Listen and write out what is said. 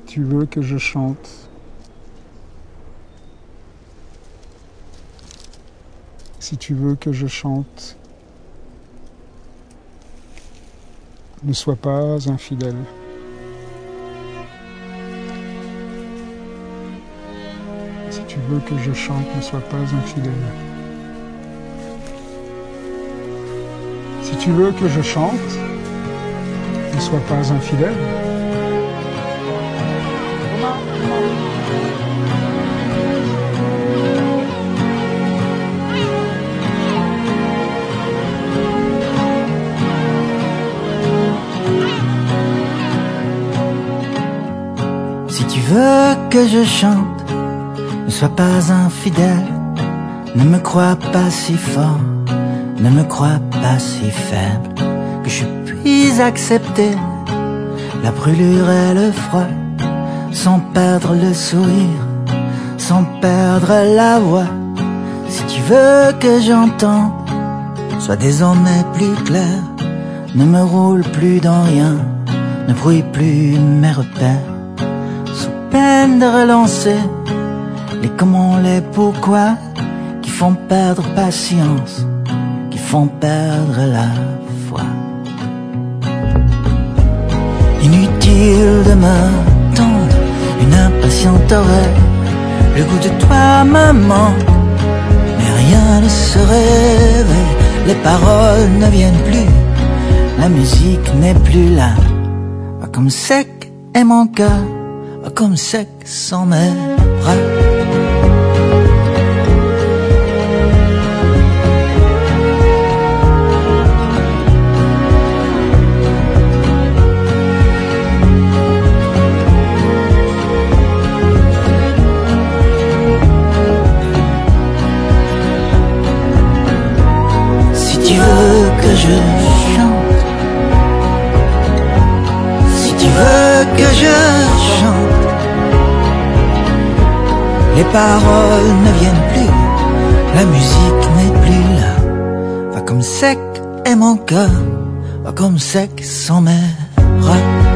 tu veux que je chante, si tu veux que je chante, ne sois pas infidèle. Si tu veux que je chante, ne sois pas infidèle. Si tu veux que je chante, ne sois pas infidèle. Si tu veux que je chante, ne sois pas infidèle. Ne me crois pas si fort, ne me crois pas si faible, que je puisse accepter la brûlure et le froid, sans perdre le sourire, sans perdre la voix. Si tu veux que j'entende, sois désormais plus clair. Ne me roule plus dans rien, ne brouille plus mes repères. Sous peine de relancer les comment, les pourquoi, qui font perdre patience, qui font perdre la foi. Inutile de m'attendre, une impatiente oreille, le goût de toi me manque, mais rien ne se réveille. Les paroles ne viennent plus, la musique n'est plus là. Oh, comme sec est mon cœur, oh, comme sec sont mes bras. Je chante, si tu veux que je chante, les paroles ne viennent plus, la musique n'est plus là. Va comme sec est mon cœur, va comme sec sont mes bras.